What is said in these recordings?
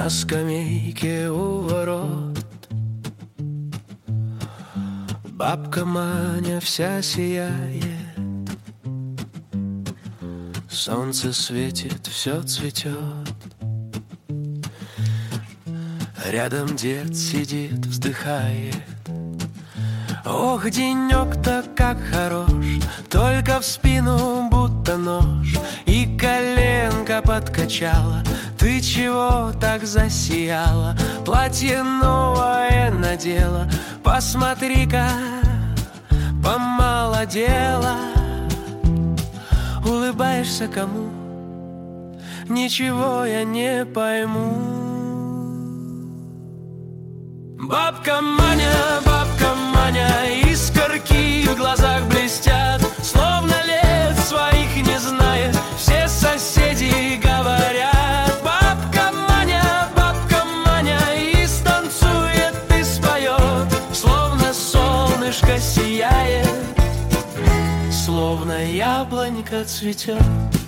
на скамейке у ворот. Бабка Маня вся сияет, солнце светит, все цветет. Рядом дед сидит, вздыхает. Ох, денек-то как хорош, только в спину будто нож, и коленка подкачала. Ты чего так засияла? Платье новое надела, посмотри-ка, помолодела. Улыбаешься кому? Ничего я не пойму. Бабка Маня, искорки в глазах блестят, словно лет своих не знает, все соседи говорят. Бабка Маня, и станцует, и споет, словно солнышко сияет, словно яблонька цветет.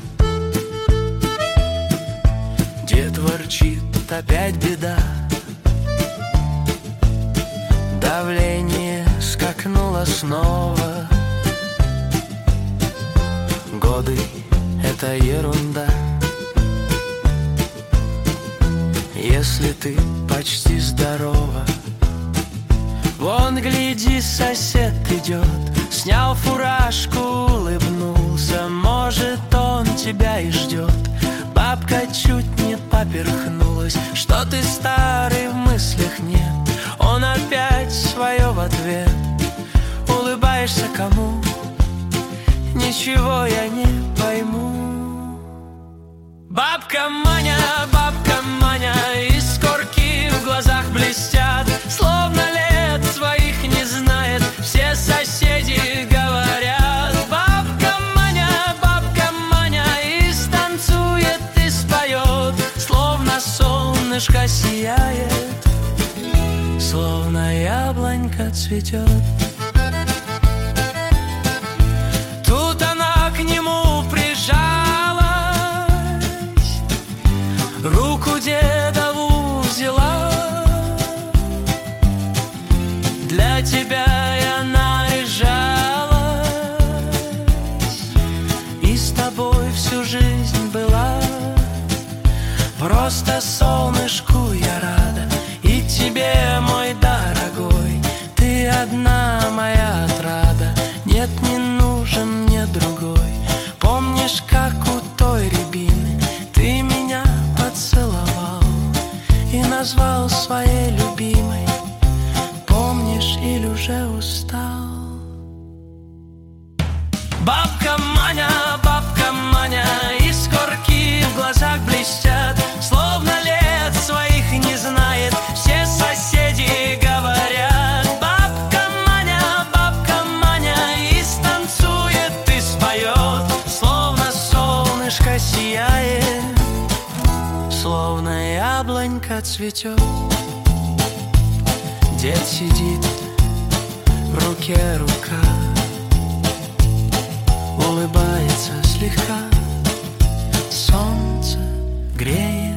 Дед ворчит, опять беда, давление скакнуло снова. Годы — это ерунда, если ты почти здорова. Вон, гляди, сосед идет, снял фуражку, улыбнулся. Может, он тебя и ждет. Бабка чуть не поперхнулась. Что ты старый, в мыслях нет? Он опять свое в ответ. Улыбаешься кому? Ничего я не пойму. Бабка Маня, искорки в глазах блестят, словно лет своих не знает, все соседи говорят. Бабка Маня, и станцует, и споет, словно солнышко сияет, словно яблонька цветет. Тут она к нему прижалась, руку дедову взяла. Для тебя я наряжалась, и с тобой всю жизнь была. Просто солнышку я рада, и тебе, мой дорогой, ты одна моя отрада. Нет, не нужен мне другой. Помнишь, как у той рябины ты меня поцеловал и назвал своей любимой? Помнишь или уже устал? Бабка Маня, искорки в глазах блестят, словно лет своих не знает, все соседи говорят. Бабка Маня, и станцует, и споет, словно солнышко сияет, словно яблонька цветет. Дед сидит, в руке рука, улыбается слегка, солнце греет